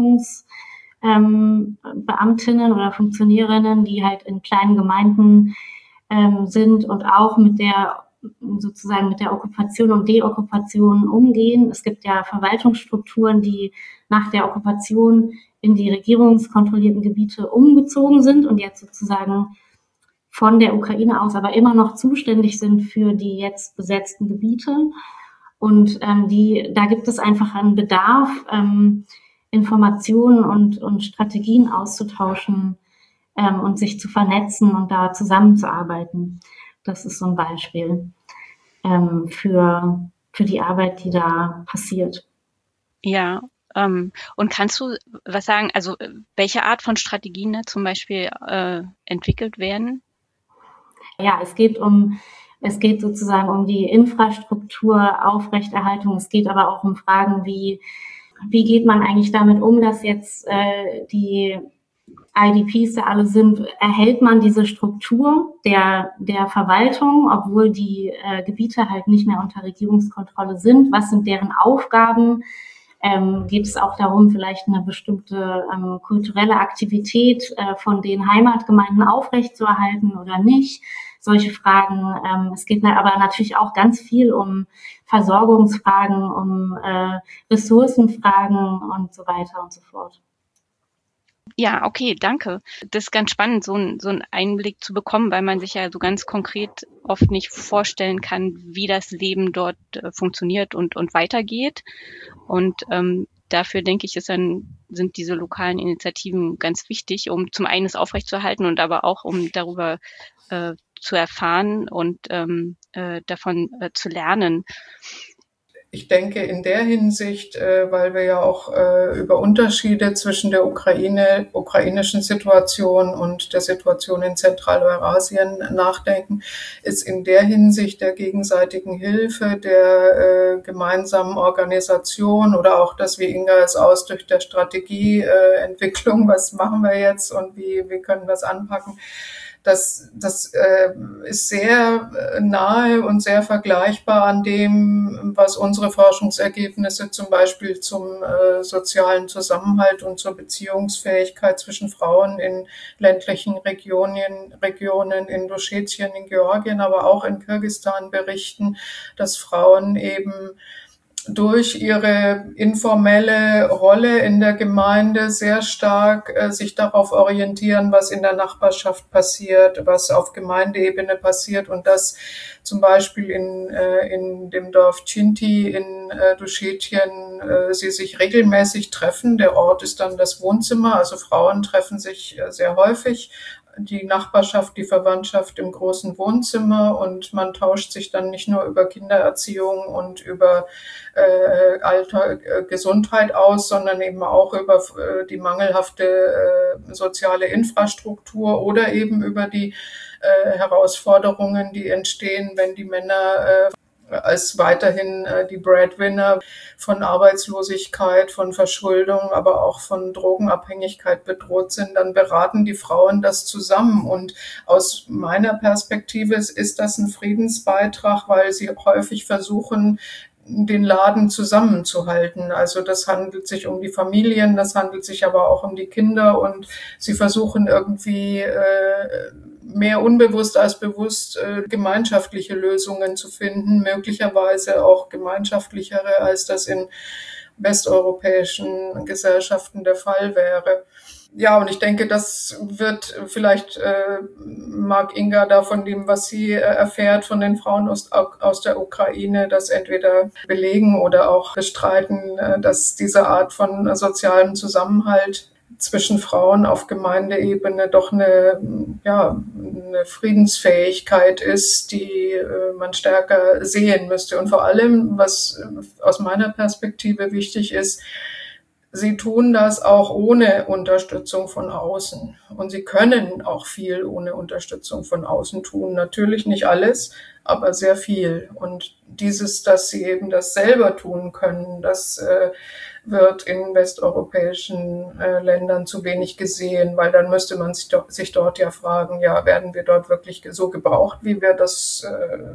Verwaltungsbeamtinnen oder Funktionärinnen, die halt in kleinen Gemeinden sind und auch mit der Okkupation und Deokkupation umgehen. Es gibt ja Verwaltungsstrukturen, die nach der Okkupation in die regierungskontrollierten Gebiete umgezogen sind und jetzt sozusagen von der Ukraine aus aber immer noch zuständig sind für die jetzt besetzten Gebiete. Und da gibt es einfach einen Bedarf, Informationen und Strategien auszutauschen und sich zu vernetzen und da zusammenzuarbeiten. Das ist so ein Beispiel für die Arbeit, die da passiert. Ja, und kannst du was sagen, also welche Art von Strategien da zum Beispiel entwickelt werden? Ja, es geht sozusagen um die Infrastrukturaufrechterhaltung. Es geht aber auch um Fragen wie geht man eigentlich damit um, dass jetzt die IDPs da alle sind, erhält man diese Struktur der Verwaltung, obwohl die Gebiete halt nicht mehr unter Regierungskontrolle sind. Was sind deren Aufgaben? Geht es auch darum, vielleicht eine bestimmte kulturelle Aktivität von den Heimatgemeinden aufrechtzuerhalten oder nicht? Solche Fragen. Es geht aber natürlich auch ganz viel um Versorgungsfragen, um Ressourcenfragen und so weiter und so fort. Ja, okay, danke. Das ist ganz spannend, so einen Einblick zu bekommen, weil man sich ja so ganz konkret oft nicht vorstellen kann, wie das Leben dort funktioniert und weitergeht. Und dafür denke ich, sind diese lokalen Initiativen ganz wichtig, um zum einen es aufrechtzuerhalten und aber auch um darüber zu erfahren und davon zu lernen. Ich denke in der Hinsicht, weil wir ja auch über Unterschiede zwischen der ukrainischen Situation und der Situation in Zentraleurasien nachdenken, ist in der Hinsicht der gegenseitigen Hilfe, der gemeinsamen Organisation oder auch das, wie Inga es ausdrückt, der Strategieentwicklung, was machen wir jetzt und wie können wir es anpacken, das ist sehr nahe und sehr vergleichbar an dem, was unsere Forschungsergebnisse zum Beispiel zum sozialen Zusammenhalt und zur Beziehungsfähigkeit zwischen Frauen in ländlichen Regionen in Ingushetien, in Georgien, aber auch in Kirgisistan berichten, dass Frauen eben durch ihre informelle Rolle in der Gemeinde sehr stark sich darauf orientieren, was in der Nachbarschaft passiert, was auf Gemeindeebene passiert und dass zum Beispiel in dem Dorf Cinti in Duschetien sie sich regelmäßig treffen. Der Ort ist dann das Wohnzimmer, also Frauen treffen sich sehr häufig. Die Nachbarschaft, die Verwandtschaft im großen Wohnzimmer und man tauscht sich dann nicht nur über Kindererziehung und über Alter, Gesundheit aus, sondern eben auch über die mangelhafte soziale Infrastruktur oder eben über die Herausforderungen, die entstehen, wenn die Männer als weiterhin die Breadwinner von Arbeitslosigkeit, von Verschuldung, aber auch von Drogenabhängigkeit bedroht sind, dann beraten die Frauen das zusammen. Und aus meiner Perspektive ist das ein Friedensbeitrag, weil sie häufig versuchen, den Laden zusammenzuhalten. Also das handelt sich um die Familien, das handelt sich aber auch um die Kinder und sie versuchen irgendwie mehr unbewusst als bewusst gemeinschaftliche Lösungen zu finden, möglicherweise auch gemeinschaftlichere, als das in westeuropäischen Gesellschaften der Fall wäre. Ja, und ich denke, das wird vielleicht, mag Inga da von dem, was sie erfährt von den Frauen aus der Ukraine, das entweder belegen oder auch bestreiten, dass diese Art von sozialem Zusammenhalt zwischen Frauen auf Gemeindeebene doch eine Friedensfähigkeit ist, die man stärker sehen müsste. Und vor allem, was aus meiner Perspektive wichtig ist, sie tun das auch ohne Unterstützung von außen. Und sie können auch viel ohne Unterstützung von außen tun. Natürlich nicht alles, aber sehr viel. Und dass sie eben das selber tun können, das wird in westeuropäischen Ländern zu wenig gesehen, weil dann müsste man sich dort ja fragen, ja, werden wir dort wirklich so gebraucht, wie wir das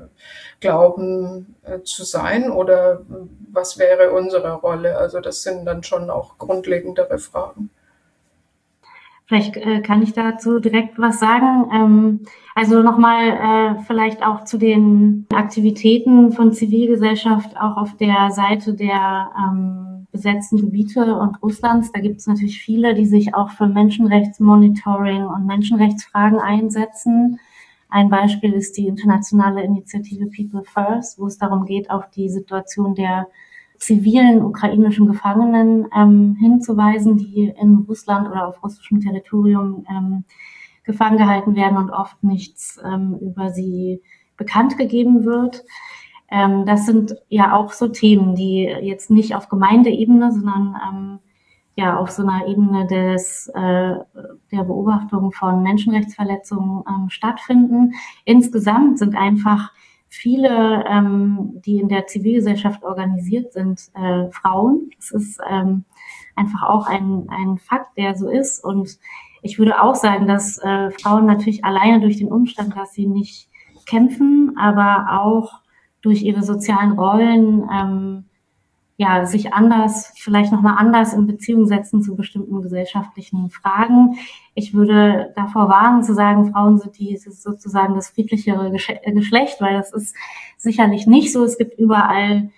glauben zu sein, oder was wäre unsere Rolle? Also das sind dann schon auch grundlegendere Fragen. Vielleicht kann ich dazu direkt was sagen. Also nochmal vielleicht auch zu den Aktivitäten von Zivilgesellschaft auch auf der Seite der besetzten Gebiete und Russlands. Da gibt es natürlich viele, die sich auch für Menschenrechtsmonitoring und Menschenrechtsfragen einsetzen. Ein Beispiel ist die internationale Initiative People First, wo es darum geht, auf die Situation der zivilen ukrainischen Gefangenen hinzuweisen, die in Russland oder auf russischem Territorium gefangen gehalten werden und oft nichts über sie bekannt gegeben wird. Das sind ja auch so Themen, die jetzt nicht auf Gemeindeebene, sondern auf so einer Ebene der Beobachtung von Menschenrechtsverletzungen stattfinden. Insgesamt sind einfach viele, die in der Zivilgesellschaft organisiert sind, Frauen. Das ist einfach auch ein Fakt, der so ist. Und ich würde auch sagen, dass Frauen natürlich alleine durch den Umstand, dass sie nicht kämpfen, aber auch durch ihre sozialen Rollen sich vielleicht nochmal anders in Beziehung setzen zu bestimmten gesellschaftlichen Fragen. Ich würde davor warnen zu sagen, Frauen sind sozusagen das friedlichere Geschlecht, weil das ist sicherlich nicht so. Es gibt überall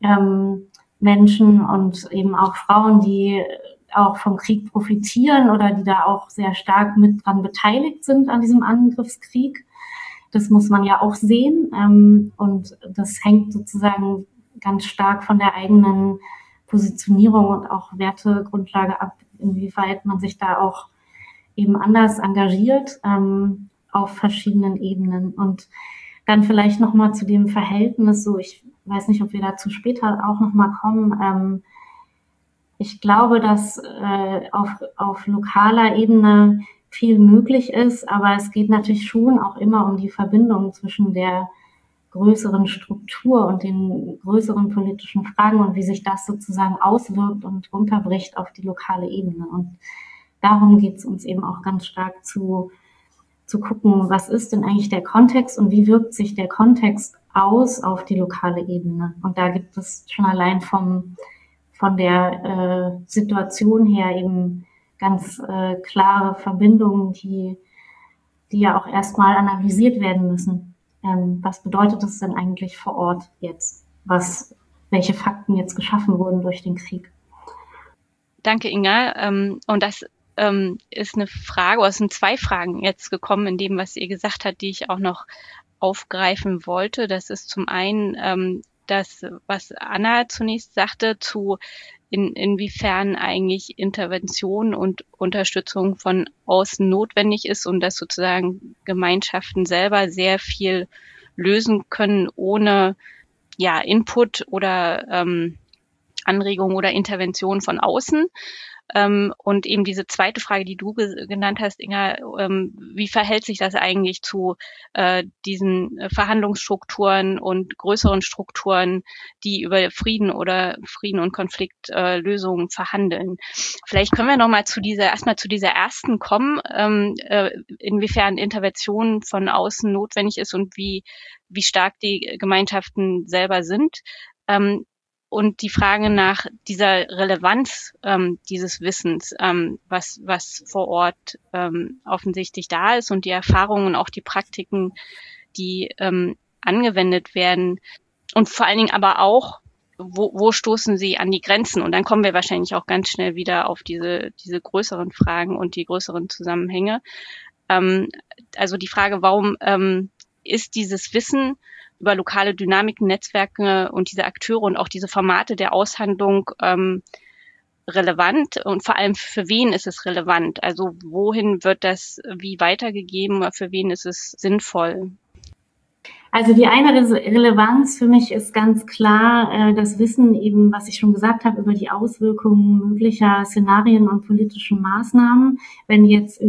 Menschen und eben auch Frauen, die auch vom Krieg profitieren oder die da auch sehr stark mit dran beteiligt sind an diesem Angriffskrieg. Das muss man ja auch sehen. Und das hängt sozusagen ganz stark von der eigenen Positionierung und auch Wertegrundlage ab, inwieweit man sich da auch eben anders engagiert auf verschiedenen Ebenen. Und dann vielleicht nochmal zu dem Verhältnis, ich weiß nicht, ob wir dazu später auch nochmal kommen. Ich glaube, dass auf lokaler Ebene viel möglich ist, aber es geht natürlich schon auch immer um die Verbindung zwischen der größeren Struktur und den größeren politischen Fragen und wie sich das sozusagen auswirkt und runterbricht auf die lokale Ebene. Und darum geht es uns eben auch ganz stark zu gucken, was ist denn eigentlich der Kontext und wie wirkt sich der Kontext aus auf die lokale Ebene. Und da gibt es schon allein von der Situation her eben ganz klare Verbindungen, die ja auch erstmal analysiert werden müssen. Was bedeutet es denn eigentlich vor Ort jetzt? Was welche Fakten jetzt geschaffen wurden durch den Krieg. Danke, Inga. Und das ist eine Frage, oder es sind 2 Fragen jetzt gekommen in dem, was ihr gesagt habt, die ich auch noch aufgreifen wollte. Das ist zum einen das, was Anna zunächst sagte, inwiefern eigentlich Intervention und Unterstützung von außen notwendig ist und dass sozusagen Gemeinschaften selber sehr viel lösen können ohne Input oder Anregung oder Intervention von außen. Und eben diese zweite Frage, die du genannt hast, Inga, wie verhält sich das eigentlich zu diesen Verhandlungsstrukturen und größeren Strukturen, die über Frieden und Konfliktlösungen verhandeln? Vielleicht können wir nochmal erstmal zu dieser ersten kommen, inwiefern Intervention von außen notwendig ist und wie stark die Gemeinschaften selber sind. Und die Frage nach dieser Relevanz dieses Wissens, was vor Ort offensichtlich da ist und die Erfahrungen und auch die Praktiken, die angewendet werden. Und vor allen Dingen aber auch, wo stoßen sie an die Grenzen? Und dann kommen wir wahrscheinlich auch ganz schnell wieder auf diese größeren Fragen und die größeren Zusammenhänge. Also die Frage, warum ist dieses Wissen über lokale Dynamiken, Netzwerke und diese Akteure und auch diese Formate der Aushandlung relevant und vor allem für wen ist es relevant? Also wohin wird das wie weitergegeben? Für wen ist es sinnvoll? Also die eine Relevanz für mich ist ganz klar das Wissen eben, was ich schon gesagt habe, über die Auswirkungen möglicher Szenarien und politischen Maßnahmen. Wenn jetzt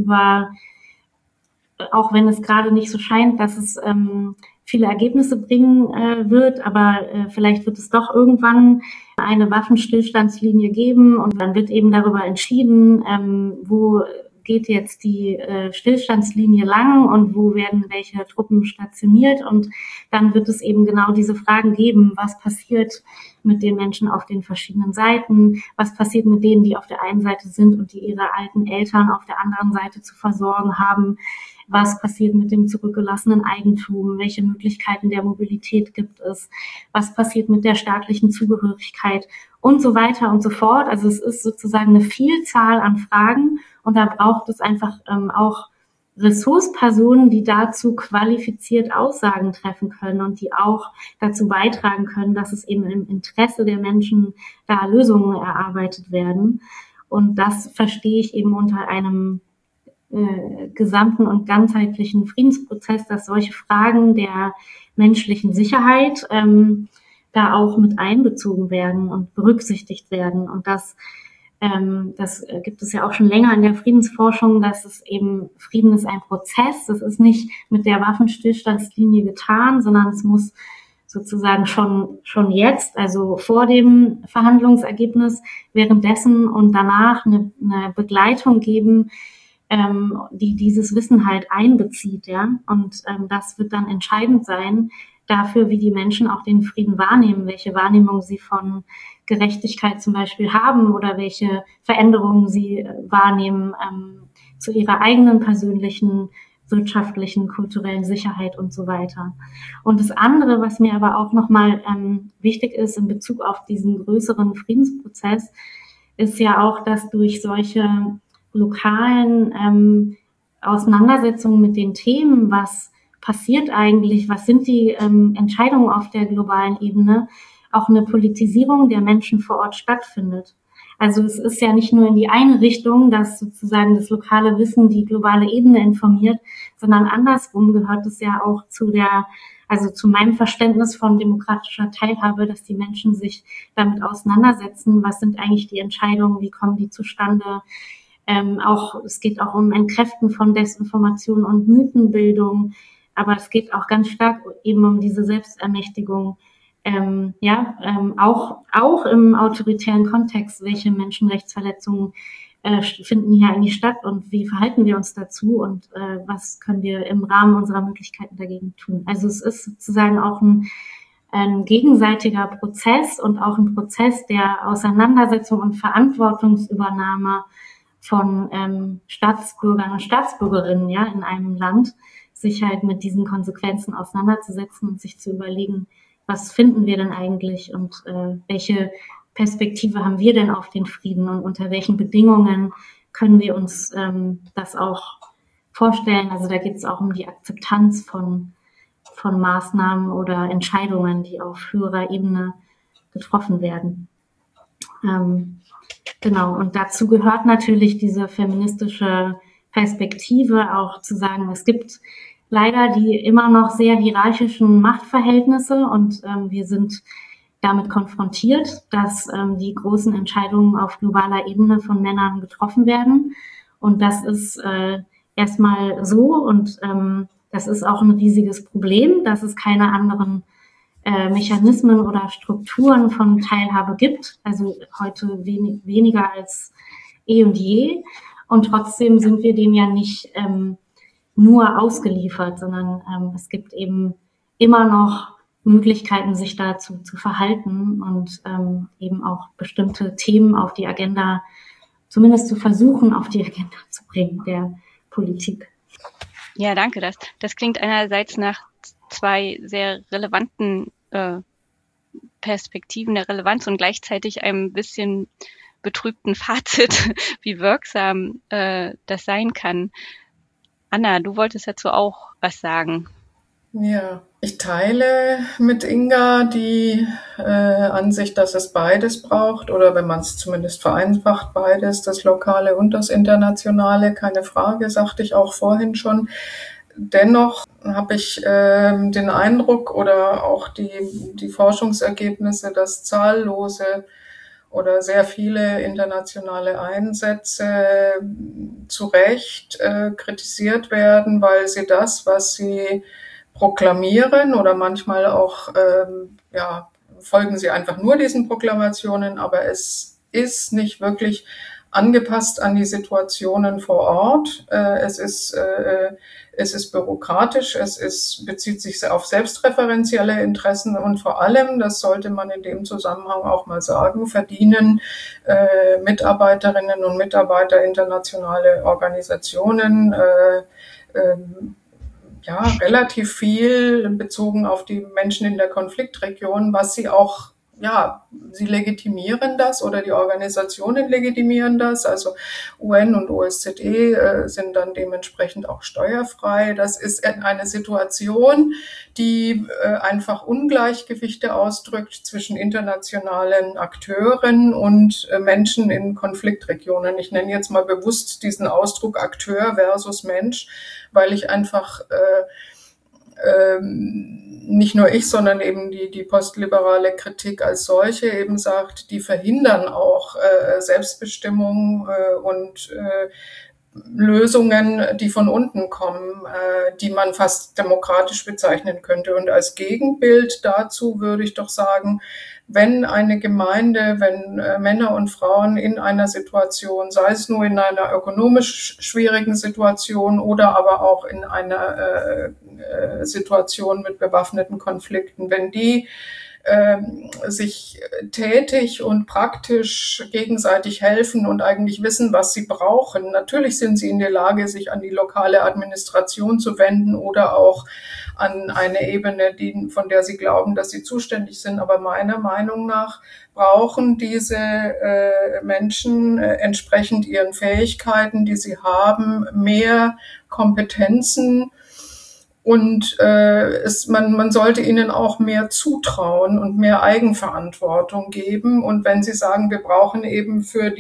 auch wenn es gerade nicht so scheint, dass es viele Ergebnisse bringen wird, aber vielleicht wird es doch irgendwann eine Waffenstillstandslinie geben und dann wird eben darüber entschieden, wo geht jetzt die Stillstandslinie lang und wo werden welche Truppen stationiert und dann wird es eben genau diese Fragen geben, was passiert mit den Menschen auf den verschiedenen Seiten, was passiert mit denen, die auf der einen Seite sind und die ihre alten Eltern auf der anderen Seite zu versorgen haben, was passiert mit dem zurückgelassenen Eigentum, welche Möglichkeiten der Mobilität gibt es, was passiert mit der staatlichen Zugehörigkeit und so weiter und so fort. Also es ist sozusagen eine Vielzahl an Fragen und da braucht es einfach auch Ressourcepersonen, die dazu qualifiziert Aussagen treffen können und die auch dazu beitragen können, dass es eben im Interesse der Menschen da Lösungen erarbeitet werden. Und das verstehe ich eben unter einem gesamten und ganzheitlichen Friedensprozess, dass solche Fragen der menschlichen Sicherheit da auch mit einbezogen werden und berücksichtigt werden. Und das gibt es ja auch schon länger in der Friedensforschung, dass es eben, Frieden ist ein Prozess, das ist nicht mit der Waffenstillstandslinie getan, sondern es muss sozusagen schon jetzt, also vor dem Verhandlungsergebnis, währenddessen und danach eine Begleitung geben, die dieses Wissen halt einbezieht, ja. Und das wird dann entscheidend sein dafür, wie die Menschen auch den Frieden wahrnehmen, welche Wahrnehmung sie von Gerechtigkeit zum Beispiel haben oder welche Veränderungen sie wahrnehmen zu ihrer eigenen persönlichen, wirtschaftlichen, kulturellen Sicherheit und so weiter. Und das andere, was mir aber auch nochmal wichtig ist in Bezug auf diesen größeren Friedensprozess, ist ja auch, dass durch solche lokalen Auseinandersetzungen mit den Themen, was passiert eigentlich, was sind die Entscheidungen auf der globalen Ebene, auch eine Politisierung der Menschen vor Ort stattfindet. Also es ist ja nicht nur in die eine Richtung, dass sozusagen das lokale Wissen die globale Ebene informiert, sondern andersrum gehört es ja auch zu meinem Verständnis von demokratischer Teilhabe, dass die Menschen sich damit auseinandersetzen, was sind eigentlich die Entscheidungen, wie kommen die zustande. Es geht auch um Entkräften von Desinformation und Mythenbildung, aber es geht auch ganz stark eben um diese Selbstermächtigung, auch im autoritären Kontext, welche Menschenrechtsverletzungen finden hier eigentlich statt und wie verhalten wir uns dazu und was können wir im Rahmen unserer Möglichkeiten dagegen tun. Also es ist sozusagen auch ein gegenseitiger Prozess und auch ein Prozess der Auseinandersetzung und Verantwortungsübernahme von Staatsbürgern und Staatsbürgerinnen, ja, in einem Land, sich halt mit diesen Konsequenzen auseinanderzusetzen und sich zu überlegen, was finden wir denn eigentlich und welche Perspektive haben wir denn auf den Frieden und unter welchen Bedingungen können wir uns das auch vorstellen. Also da geht es auch um die Akzeptanz von Maßnahmen oder Entscheidungen, die auf höherer Ebene getroffen werden. Genau, und dazu gehört natürlich diese feministische Perspektive, auch zu sagen, es gibt leider die immer noch sehr hierarchischen Machtverhältnisse und wir sind damit konfrontiert, dass die großen Entscheidungen auf globaler Ebene von Männern getroffen werden. Und das ist erstmal so und das ist auch ein riesiges Problem, dass es keine anderen Mechanismen oder Strukturen von Teilhabe gibt, also heute weniger als eh und je. Und trotzdem sind wir dem ja nicht nur ausgeliefert, sondern es gibt eben immer noch Möglichkeiten, sich dazu zu verhalten und eben auch bestimmte Themen auf die Agenda, zumindest zu versuchen, auf die Agenda zu bringen, der Politik. Ja, danke. Das klingt einerseits nach zwei sehr relevanten Perspektiven der Relevanz und gleichzeitig einem bisschen betrübten Fazit, wie wirksam das sein kann. Anna, du wolltest dazu auch was sagen. Ja, ich teile mit Inga die Ansicht, dass es beides braucht oder wenn man es zumindest vereinfacht, beides, das Lokale und das Internationale, keine Frage, sagte ich auch vorhin schon. Dennoch habe ich den Eindruck oder auch die Forschungsergebnisse, dass zahllose oder sehr viele internationale Einsätze zu Recht kritisiert werden, weil sie das, was sie proklamieren oder manchmal auch folgen sie einfach nur diesen Proklamationen, aber es ist nicht wirklich angepasst an die Situationen vor Ort. Es ist bürokratisch, bezieht sich auf selbstreferenzielle Interessen und vor allem, das sollte man in dem Zusammenhang auch mal sagen, verdienen Mitarbeiterinnen und Mitarbeiter internationale Organisationen relativ viel bezogen auf die Menschen in der Konfliktregion, was sie auch, sie legitimieren das oder die Organisationen legitimieren das. Also UN und OSZE sind dann dementsprechend auch steuerfrei. Das ist eine Situation, die einfach Ungleichgewichte ausdrückt zwischen internationalen Akteuren und Menschen in Konfliktregionen. Ich nenne jetzt mal bewusst diesen Ausdruck Akteur versus Mensch, weil ich einfach nicht nur ich, sondern eben die postliberale Kritik als solche eben sagt, die verhindern auch Selbstbestimmung und Lösungen, die von unten kommen, die man fast demokratisch bezeichnen könnte. Und als Gegenbild dazu würde ich doch sagen, wenn eine Gemeinde, wenn Männer und Frauen in einer Situation, sei es nur in einer ökonomisch schwierigen Situation oder aber auch in einer Situation mit bewaffneten Konflikten, wenn die sich tätig und praktisch gegenseitig helfen und eigentlich wissen, was sie brauchen. Natürlich sind sie in der Lage, sich an die lokale Administration zu wenden oder auch an eine Ebene, von der sie glauben, dass sie zuständig sind. Aber meiner Meinung nach brauchen diese Menschen entsprechend ihren Fähigkeiten, die sie haben, mehr Kompetenzen. Und man sollte ihnen auch mehr zutrauen und mehr Eigenverantwortung geben. Und wenn sie sagen, wir brauchen eben für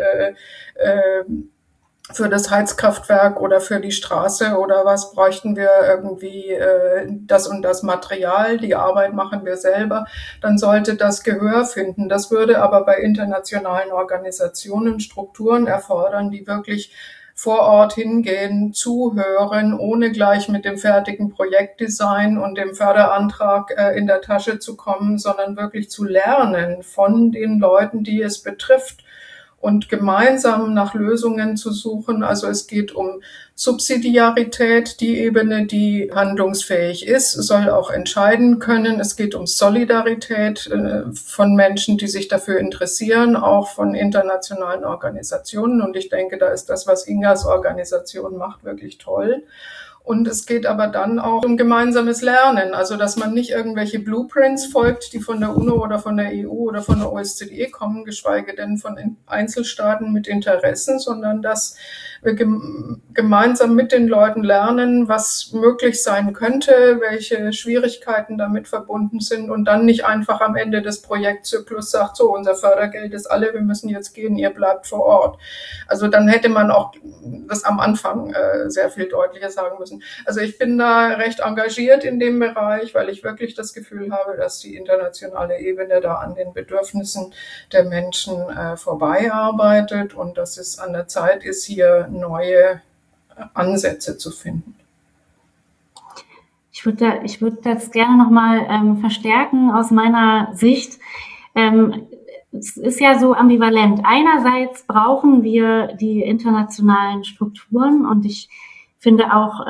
das Heizkraftwerk oder für die Straße oder was, bräuchten wir irgendwie das und das Material, die Arbeit machen wir selber, dann sollte das Gehör finden. Das würde aber bei internationalen Organisationen Strukturen erfordern, die wirklich vor Ort hingehen, zuhören, ohne gleich mit dem fertigen Projektdesign und dem Förderantrag in der Tasche zu kommen, sondern wirklich zu lernen von den Leuten, die es betrifft und gemeinsam nach Lösungen zu suchen. Also es geht um Subsidiarität, die Ebene, die handlungsfähig ist, soll auch entscheiden können. Es geht um Solidarität von Menschen, die sich dafür interessieren, auch von internationalen Organisationen. Und ich denke, da ist das, was Ingas Organisation macht, wirklich toll. Und es geht aber dann auch um gemeinsames Lernen, also dass man nicht irgendwelche Blueprints folgt, die von der UNO oder von der EU oder von der OSZE kommen, geschweige denn von Einzelstaaten mit Interessen, sondern dass wir gemeinsam mit den Leuten lernen, was möglich sein könnte, welche Schwierigkeiten damit verbunden sind und dann nicht einfach am Ende des Projektzyklus sagt, so, unser Fördergeld ist alle, wir müssen jetzt gehen, ihr bleibt vor Ort. Also dann hätte man auch das am Anfang sehr viel deutlicher sagen müssen. Also ich bin da recht engagiert in dem Bereich, weil ich wirklich das Gefühl habe, dass die internationale Ebene da an den Bedürfnissen der Menschen vorbeiarbeitet und dass es an der Zeit ist, hier neue Ansätze zu finden. Ich würde das gerne nochmal verstärken aus meiner Sicht. Es ist ja so ambivalent. Einerseits brauchen wir die internationalen Strukturen und ich finde auch,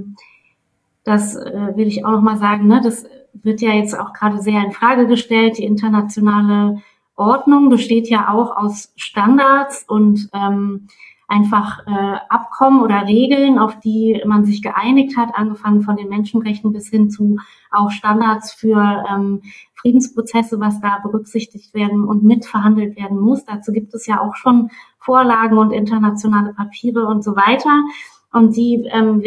das will ich auch nochmal sagen, ne, das wird ja jetzt auch gerade sehr in Frage gestellt. Die internationale Ordnung besteht ja auch aus Standards und einfach Abkommen oder Regeln, auf die man sich geeinigt hat, angefangen von den Menschenrechten bis hin zu auch Standards für Friedensprozesse, was da berücksichtigt werden und mitverhandelt werden muss. Dazu gibt es ja auch schon Vorlagen und internationale Papiere und so weiter. Und die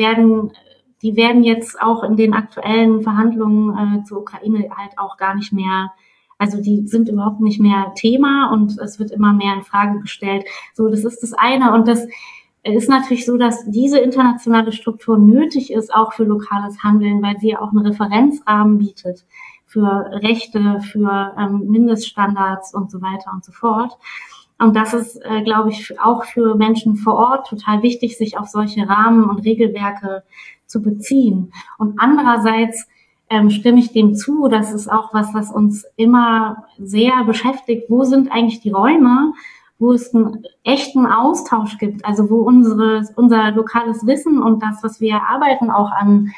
werden jetzt auch in den aktuellen Verhandlungen zur Ukraine halt auch gar nicht mehr, also die sind überhaupt nicht mehr Thema und es wird immer mehr in Frage gestellt. So, das ist das eine. Und das ist natürlich so, dass diese internationale Struktur nötig ist, auch für lokales Handeln, weil sie auch einen Referenzrahmen bietet für Rechte, für Mindeststandards und so weiter und so fort. Und das ist, glaube ich, auch für Menschen vor Ort total wichtig, sich auf solche Rahmen und Regelwerke zu beziehen. Und andererseits stimme ich dem zu, das ist auch was uns immer sehr beschäftigt. Wo sind eigentlich die Räume, wo es einen echten Austausch gibt, also wo unser lokales Wissen und das, was wir erarbeiten, auch an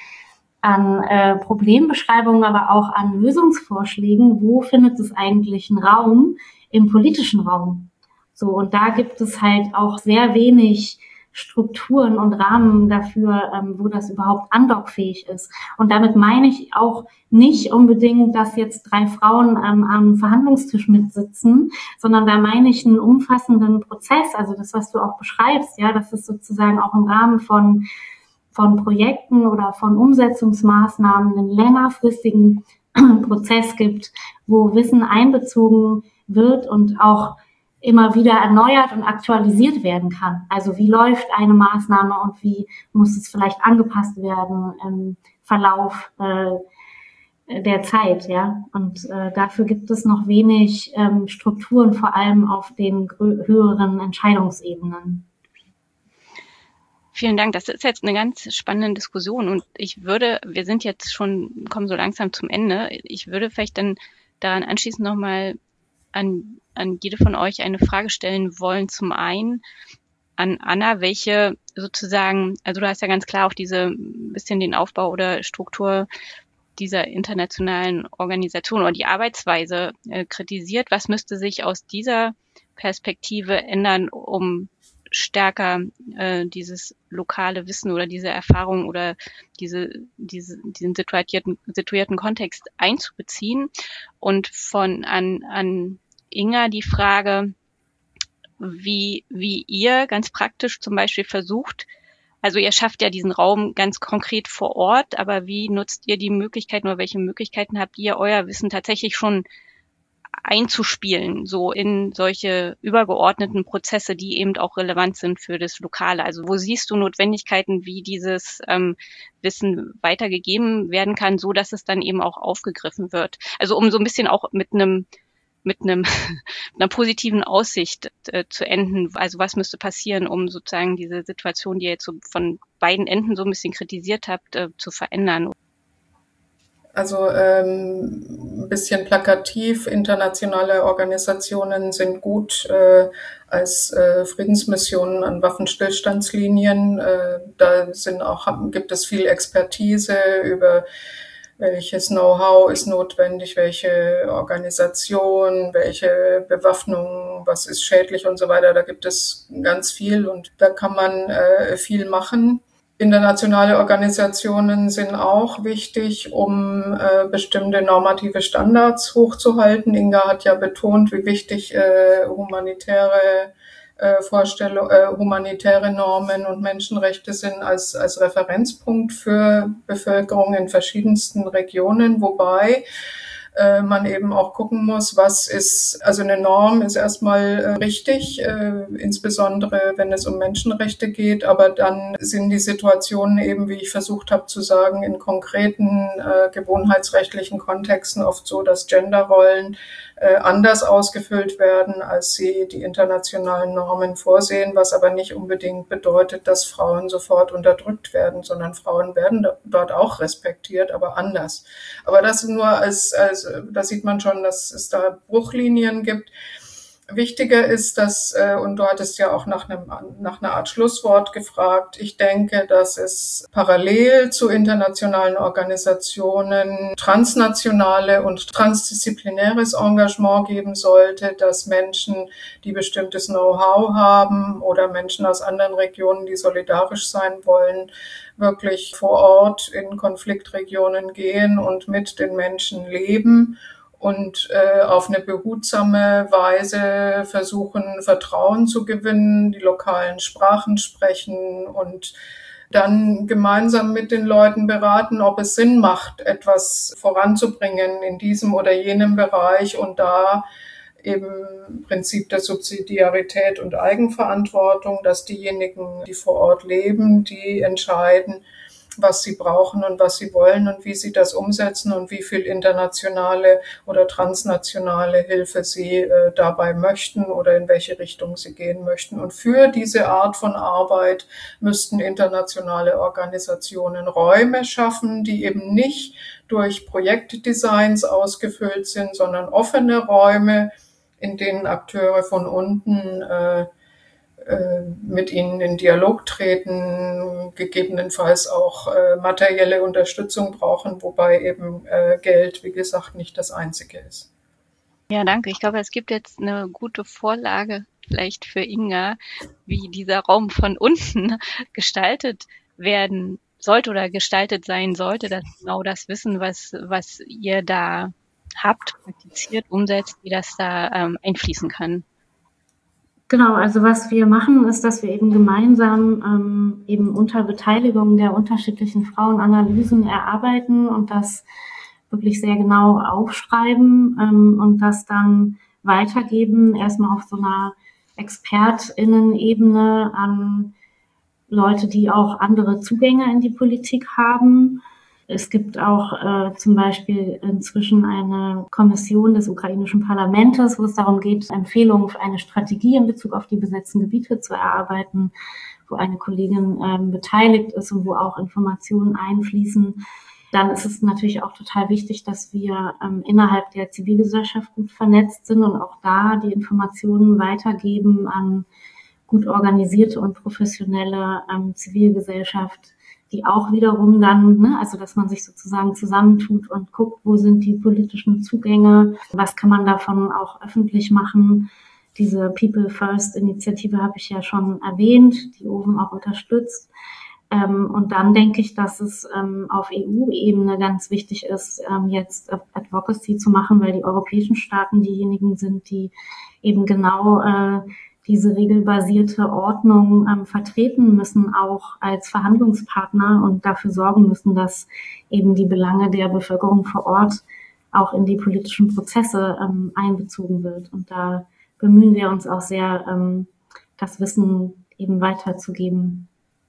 Problembeschreibungen, aber auch an Lösungsvorschlägen, wo findet es eigentlich einen Raum im politischen Raum? So, und da gibt es halt auch sehr wenig Strukturen und Rahmen dafür, wo das überhaupt andockfähig ist. Und damit meine ich auch nicht unbedingt, dass jetzt 3 Frauen am Verhandlungstisch mitsitzen, sondern da meine ich einen umfassenden Prozess, also das, was du auch beschreibst, ja, dass es sozusagen auch im Rahmen von Projekten oder von Umsetzungsmaßnahmen einen längerfristigen Prozess gibt, wo Wissen einbezogen wird und auch immer wieder erneuert und aktualisiert werden kann. Also wie läuft eine Maßnahme und wie muss es vielleicht angepasst werden im Verlauf der Zeit, ja. Und dafür gibt es noch wenig Strukturen, vor allem auf den höheren Entscheidungsebenen. Vielen Dank. Das ist jetzt eine ganz spannende Diskussion und wir sind jetzt kommen so langsam zum Ende. Ich würde vielleicht dann daran anschließend nochmal an jede von euch eine Frage stellen wollen. Zum einen an Anna, welche sozusagen, also du hast ja ganz klar auch bisschen den Aufbau oder Struktur dieser internationalen Organisation oder die Arbeitsweise kritisiert. Was müsste sich aus dieser Perspektive ändern, um stärker dieses lokale Wissen oder diese Erfahrung oder diesen situierten Kontext einzubeziehen? Und an Inga die Frage, wie ihr ganz praktisch zum Beispiel versucht, also ihr schafft ja diesen Raum ganz konkret vor Ort, aber wie nutzt ihr die Möglichkeiten oder welche Möglichkeiten habt ihr, euer Wissen tatsächlich schon einzuspielen, so in solche übergeordneten Prozesse, die eben auch relevant sind für das Lokale? Also wo siehst du Notwendigkeiten, wie dieses Wissen weitergegeben werden kann, so dass es dann eben auch aufgegriffen wird? Also um so ein bisschen auch mit einer positiven Aussicht zu enden. Also was müsste passieren, um sozusagen diese Situation, die ihr jetzt so von beiden Enden so ein bisschen kritisiert habt, zu verändern? Also ein bisschen plakativ, internationale Organisationen sind gut als Friedensmissionen an Waffenstillstandslinien. Da gibt es viel Expertise über welches Know-how ist notwendig, welche Organisation, welche Bewaffnung, was ist schädlich und so weiter. Da gibt es ganz viel und da kann man viel machen. Internationale Organisationen sind auch wichtig, um bestimmte normative Standards hochzuhalten. Inga hat ja betont, wie wichtig humanitäre Normen und Menschenrechte sind als Referenzpunkt für Bevölkerung in verschiedensten Regionen, wobei man eben auch gucken muss, was ist, also eine Norm ist erstmal richtig, insbesondere wenn es um Menschenrechte geht, aber dann sind die Situationen eben, wie ich versucht habe zu sagen, in konkreten gewohnheitsrechtlichen Kontexten oft so, dass Genderrollen anders ausgefüllt werden, als sie die internationalen Normen vorsehen, was aber nicht unbedingt bedeutet, dass Frauen sofort unterdrückt werden, sondern Frauen werden dort auch respektiert, aber anders. Aber das nur da sieht man schon, dass es da Bruchlinien gibt. Wichtiger ist, dass, und du hattest ja auch nach einer Art Schlusswort gefragt, ich denke, dass es parallel zu internationalen Organisationen transnationale und transdisziplinäres Engagement geben sollte, dass Menschen, die bestimmtes Know-how haben oder Menschen aus anderen Regionen, die solidarisch sein wollen, wirklich vor Ort in Konfliktregionen gehen und mit den Menschen leben und auf eine behutsame Weise versuchen, Vertrauen zu gewinnen, die lokalen Sprachen sprechen und dann gemeinsam mit den Leuten beraten, ob es Sinn macht, etwas voranzubringen in diesem oder jenem Bereich und da eben Prinzip der Subsidiarität und Eigenverantwortung, dass diejenigen, die vor Ort leben, die entscheiden, was sie brauchen und was sie wollen und wie sie das umsetzen und wie viel internationale oder transnationale Hilfe sie dabei möchten oder in welche Richtung sie gehen möchten. Und für diese Art von Arbeit müssten internationale Organisationen Räume schaffen, die eben nicht durch Projektdesigns ausgefüllt sind, sondern offene Räume, in denen Akteure von unten mit ihnen in Dialog treten, gegebenenfalls auch materielle Unterstützung brauchen, wobei eben Geld, wie gesagt, nicht das Einzige ist. Ja, danke. Ich glaube, es gibt jetzt eine gute Vorlage vielleicht für Inga, wie dieser Raum von unten gestaltet werden sollte oder gestaltet sein sollte, dass genau das Wissen, was ihr da habt, praktiziert, umsetzt, wie das da einfließen kann. Genau, also was wir machen, ist, dass wir eben gemeinsam eben unter Beteiligung der unterschiedlichen Frauen Analysen erarbeiten und das wirklich sehr genau aufschreiben und das dann weitergeben, erstmal auf so einer ExpertInnen-Ebene an Leute, die auch andere Zugänge in die Politik haben. Es gibt auch zum Beispiel inzwischen eine Kommission des ukrainischen Parlaments, wo es darum geht, Empfehlungen für eine Strategie in Bezug auf die besetzten Gebiete zu erarbeiten, wo eine Kollegin beteiligt ist und wo auch Informationen einfließen. Dann ist es natürlich auch total wichtig, dass wir innerhalb der Zivilgesellschaft gut vernetzt sind und auch da die Informationen weitergeben an gut organisierte und professionelle Zivilgesellschaft, die auch wiederum dann, also dass man sich sozusagen zusammentut und guckt, wo sind die politischen Zugänge, was kann man davon auch öffentlich machen. Diese People First Initiative habe ich ja schon erwähnt, die OVEN auch unterstützt. Und dann denke ich, dass es auf EU-Ebene ganz wichtig ist, jetzt Advocacy zu machen, weil die europäischen Staaten diejenigen sind, die eben genau diese regelbasierte Ordnung vertreten müssen, auch als Verhandlungspartner und dafür sorgen müssen, dass eben die Belange der Bevölkerung vor Ort auch in die politischen Prozesse einbezogen wird. Und da bemühen wir uns auch sehr, das Wissen eben weiterzugeben.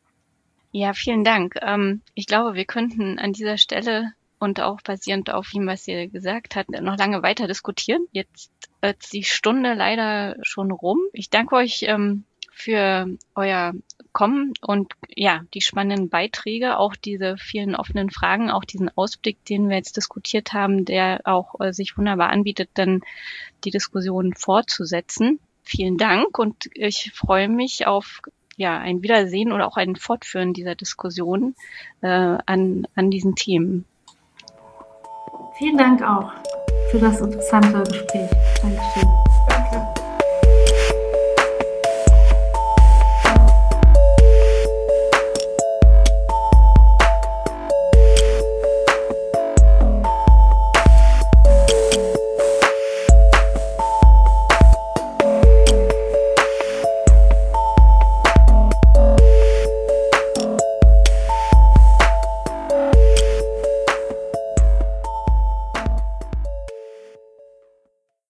Ja, vielen Dank. Ich glaube, wir könnten an dieser Stelle und auch basierend auf dem, was ihr gesagt habt, noch lange weiter diskutieren. Jetzt ist die Stunde leider schon rum. Ich danke euch für euer Kommen und ja, die spannenden Beiträge, auch diese vielen offenen Fragen, auch diesen Ausblick, den wir jetzt diskutiert haben, der auch sich wunderbar anbietet, dann die Diskussion fortzusetzen. Vielen Dank und ich freue mich auf ein Wiedersehen oder auch ein Fortführen dieser Diskussion an diesen Themen. Vielen Dank auch für das interessante Gespräch. Dankeschön.